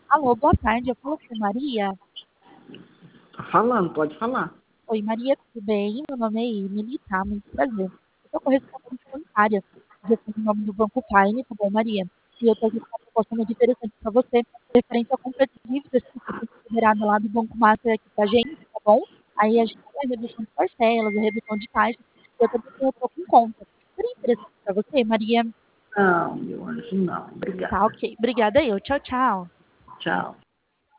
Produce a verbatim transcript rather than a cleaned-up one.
Alô, boa tarde, eu falo com Maria? Tá falando, pode falar. Oi, Maria, tudo bem? Meu nome é Emily, tá? Muito prazer. Eu sou correspondente bancária, gestão em nome do Banco Prime, tá bom, Maria? E eu tô aqui com uma proposta muito interessante para você, referente à compra de dívidas que você tem liberado lá do Banco Master aqui pra gente, tá bom? Aí a gente tem a redução de parcelas, a redução de taxas, e eu também tenho pouco em conta. Seria interessante para você, Maria? Não, meu anjo, não. Tá, Obrigada. ok. Obrigada eu. Tchau, tchau. Tchau.